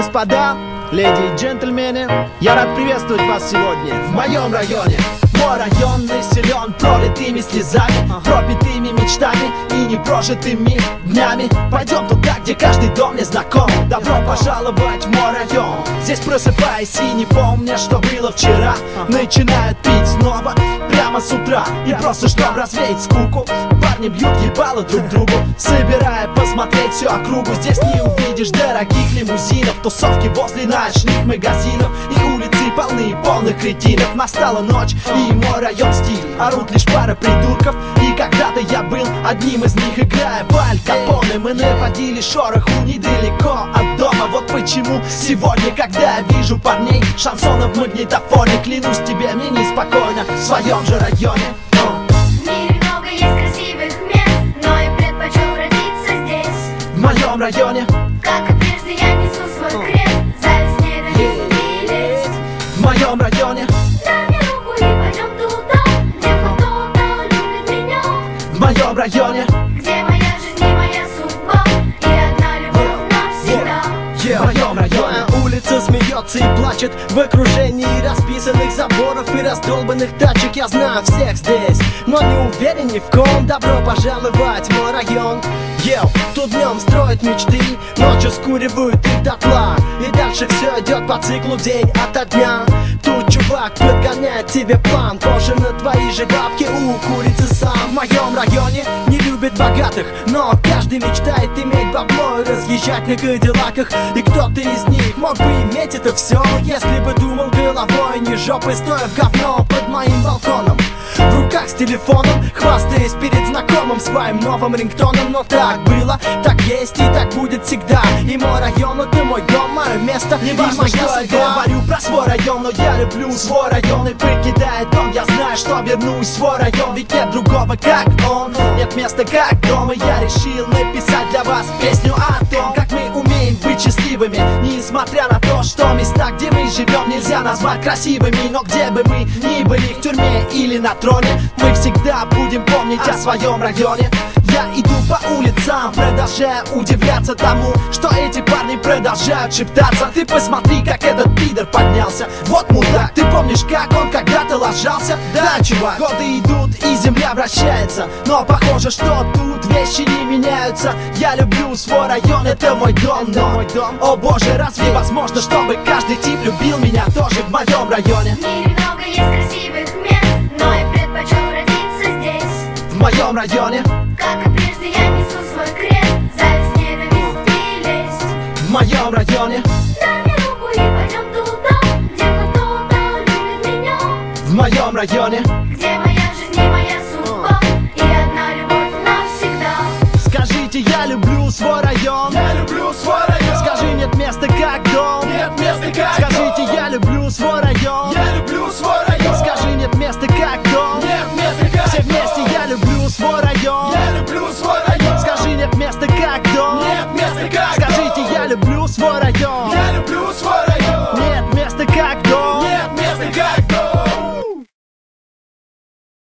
господа, леди и джентльмены, я рад приветствовать вас сегодня в моем районе. Мой район населен пролитыми слезами, пропитыми мечтами и непрожитыми днями. Пойдем туда, где каждый дом мне знаком. Добро пожаловать в мой район. Здесь просыпаясь и не помня, что было вчера, начинают пить снова прямо с утра. И просто чтобы развеять скуку, парни бьют ебало друг другу, собирая посмотреть всю округу. Здесь не увидишь дорогих лимузинов, тусовки возле ночных магазинов и улицы полны полных кретинов. Настала ночь и мой район стих, орут лишь пара придурков. И когда-то я был одним из них, играя в Аль Капоне. Мы наводили шороху недалеко от дома. Вот почему сегодня, когда я вижу парней шансонов в магнитофоне, клянусь тебе, мне неспокойно в своем же районе. В мире много есть красивых мест, но я предпочел родиться здесь. В моем районе, как и прежде, я несу свой крест. Зависть, ненависть и лесть. в моем районе, Дай мне руку и пойдем туда, где кто-то любит меня, в моем районе, где моя жизнь и моя судьба, и одна любовь навсегда. в моем районе. Моя улица смеется и плачет в окружении расписанных заборов и раздолбанных тачек. Я знаю всех здесь, но не уверен ни в ком. Добро пожаловать в мой район. Йоу, тут днем строят мечты, ночью скуривают их дотла. И дальше все идет по циклу день ото дня. Тут чувак подгоняет тебе план, позже на твои же бабки у курицы сам. В моем районе не любят богатых, но каждый мечтает иметь бабло и разъезжать на кадиллаках. И кто-то из них мог бы иметь это все, если бы думал головой, не жопой, стоя в говно под моим балконом. В руках с телефоном, хвастаясь перед знакомым своим новым рингтоном. Но так было, так есть и так будет всегда. И мой район — это мой дом, мое место Не и важно, моя что я судьба. говорю про свой район, но я люблю свой район. И покидая дом, я знаю, что вернусь в свой район. Ведь нет другого, как он, нет места, как дома. Я решил написать для вас песню о том, как мы умеем быть счастливыми, несмотря на то, что места, где мы живем, нельзя назвать красивыми. Но где бы мы ни были, в тюрьме или на троне, мы всегда будем помнить о своем районе. Я иду по улицам, продолжая удивляться тому, что эти парни продолжают шептаться. Ты посмотри, как этот пидор поднялся. Вот мудак, ты помнишь, как он когда-то ложался? Да, чувак, годы идут и земля вращается, но похоже, что тут вещи не меняются. Я люблю свой район, это мой дом, но о боже, разве возможно, чтобы каждый тип любил меня тоже в моем районе? В мире много есть красивых мест, но я предпочел родиться здесь. В моем районе, Как и прежде, я несу свой крест. Зависть, ненависть и лесть. в моем районе, Дай мне руку и пойдем туда, где кто-то любит меня, в моем районе. где моя жизнь и моя судьба, и одна любовь навсегда. Скажите, я люблю свой район. Я люблю свой район. Скажи, нет места, как дом. Нет места, как Скажите, дом. я люблю свой район. Я люблю свой район. Скажи, нет места, как дом.